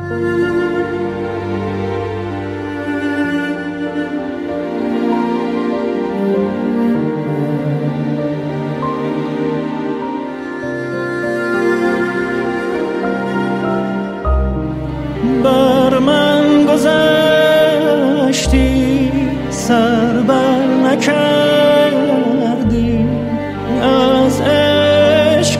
بر من گذشتی سر بر نکردی، از عشق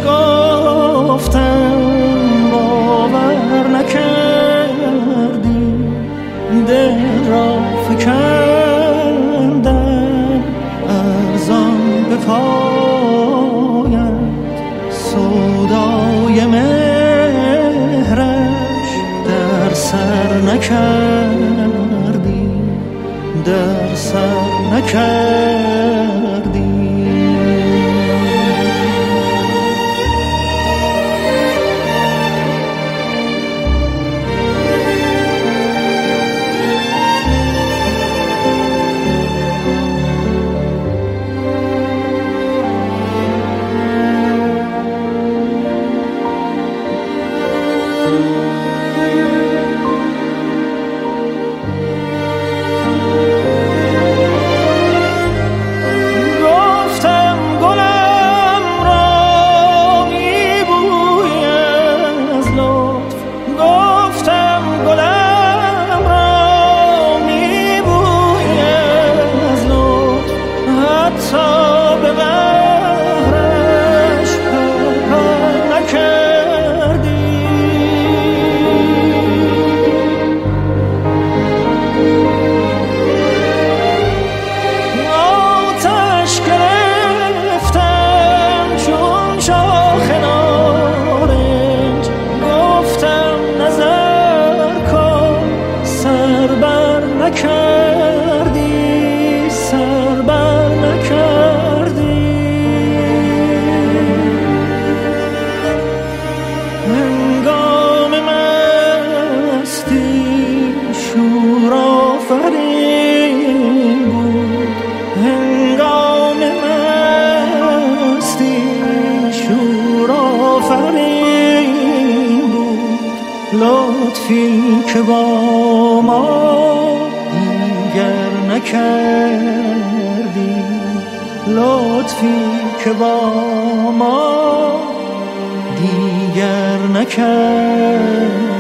گفتم باور نکردی، دل را فکندم ارزان به پایت، سودای مهرش در سر نکردی، در سر نکردی. لطفی که با ما دیگر نکردی، لطفی که با ما دیگر نکردی.